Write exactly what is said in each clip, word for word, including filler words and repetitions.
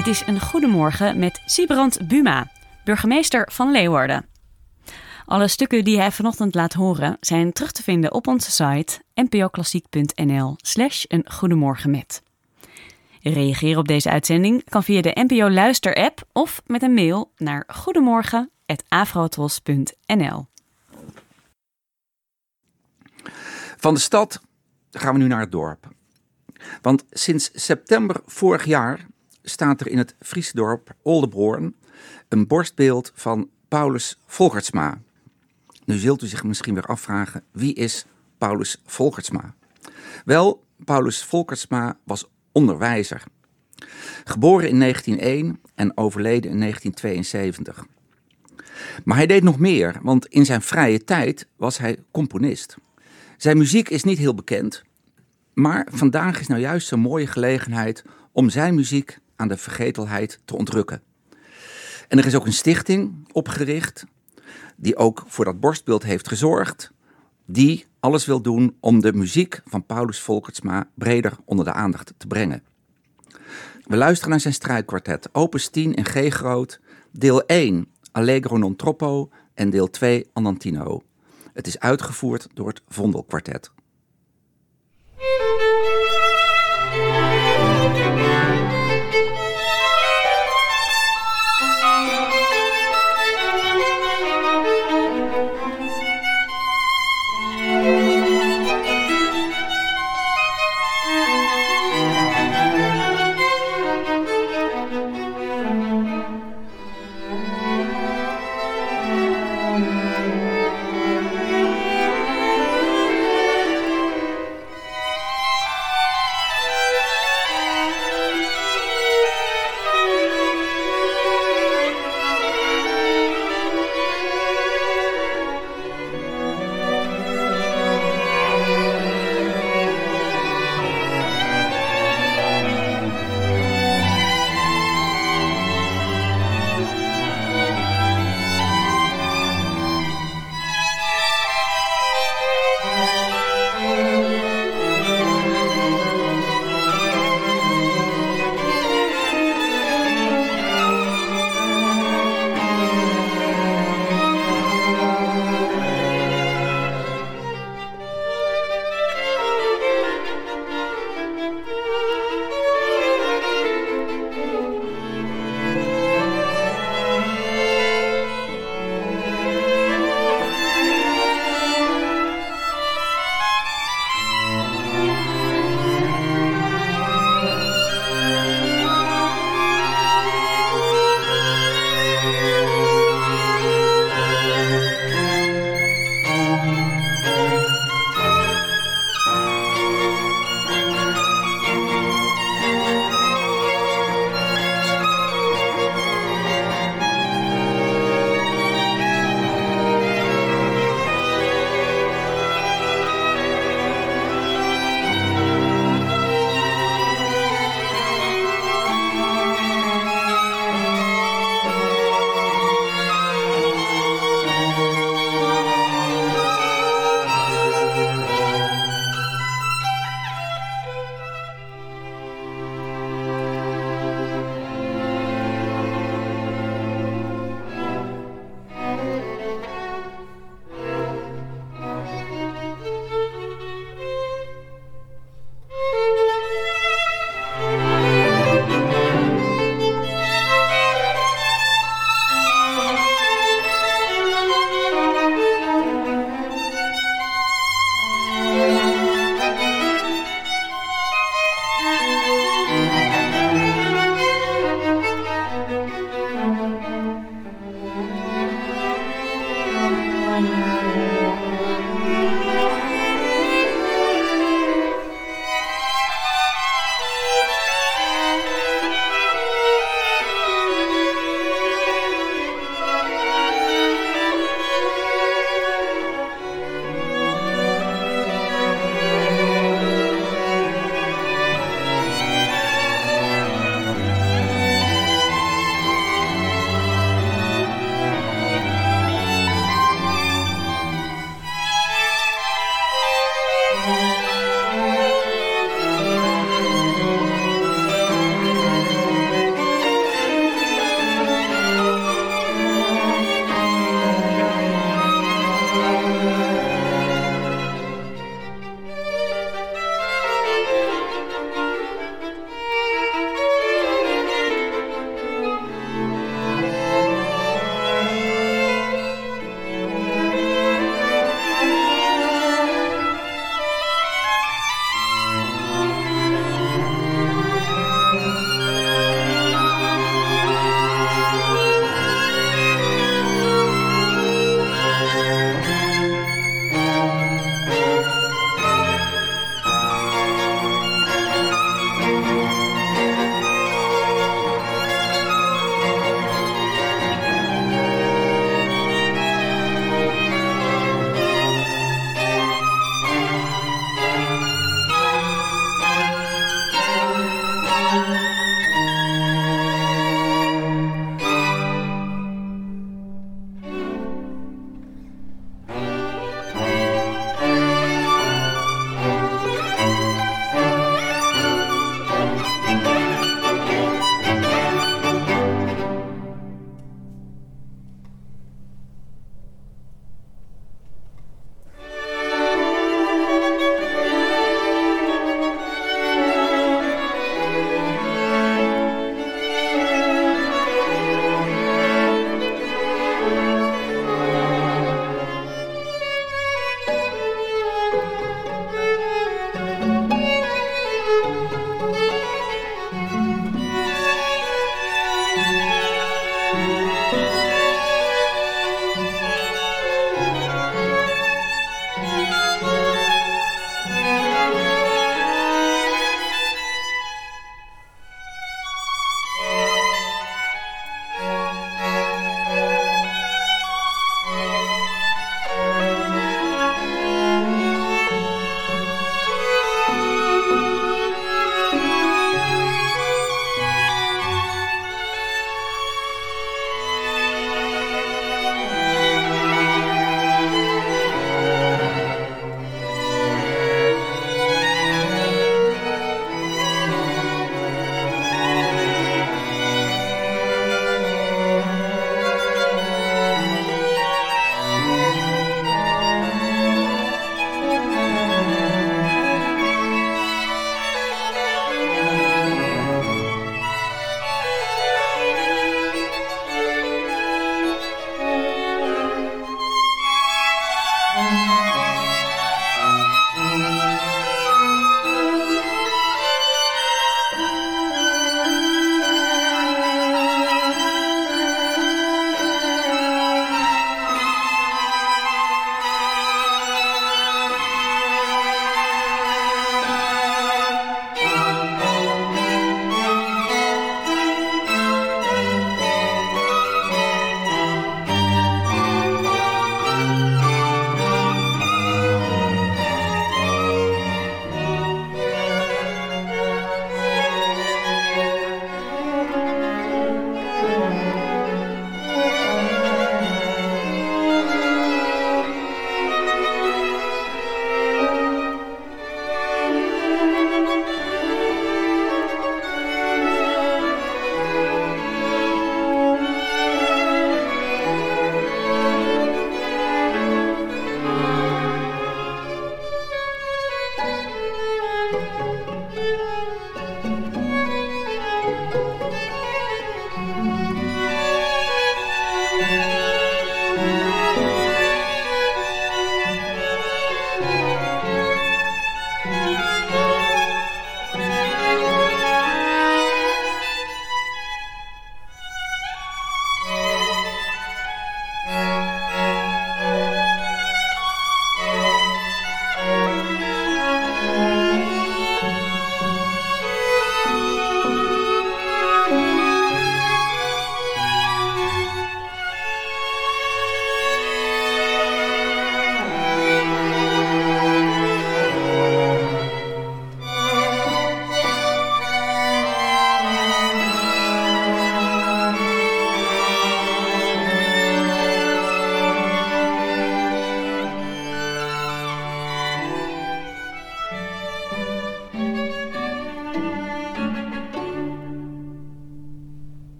Dit is een goedemorgen met Sybrand Buma, burgemeester van Leeuwarden. Alle stukken die hij vanochtend laat horen zijn terug te vinden op onze site npoklassiek.nl slash een goedemorgen met. Reageren op deze uitzending kan via de N P O Luister app of met een mail naar goedemorgen apenstaartje afrotros punt n l. Van de stad gaan we nu naar het dorp. Want sinds september vorig jaar staat er in het Friese dorp Oldebroorn een borstbeeld van Paulus Volgertsma. Nu zult u zich misschien weer afvragen, wie is Paulus Volgertsma? Wel, Paulus Volgertsma was onderwijzer. Geboren in negentien één en overleden in negentien tweeënzeventig. Maar hij deed nog meer, want in zijn vrije tijd was hij componist. Zijn muziek is niet heel bekend, maar vandaag is nou juist zo'n mooie gelegenheid om zijn muziek aan de vergetelheid te ontrukken. En er is ook een stichting opgericht, die ook voor dat borstbeeld heeft gezorgd, die alles wil doen om de muziek van Paulus Volgertsma breder onder de aandacht te brengen. We luisteren naar zijn strijkkwartet, opus tien in G groot, deel één Allegro non troppo en deel twee Andantino. Het is uitgevoerd door het Vondelkwartet.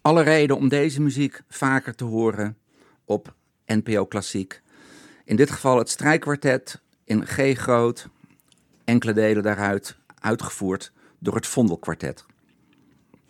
Alle reden om deze muziek vaker te horen op N P O Klassiek. In dit geval het strijkkwartet in G groot, enkele delen daaruit uitgevoerd door het Vondelkwartet.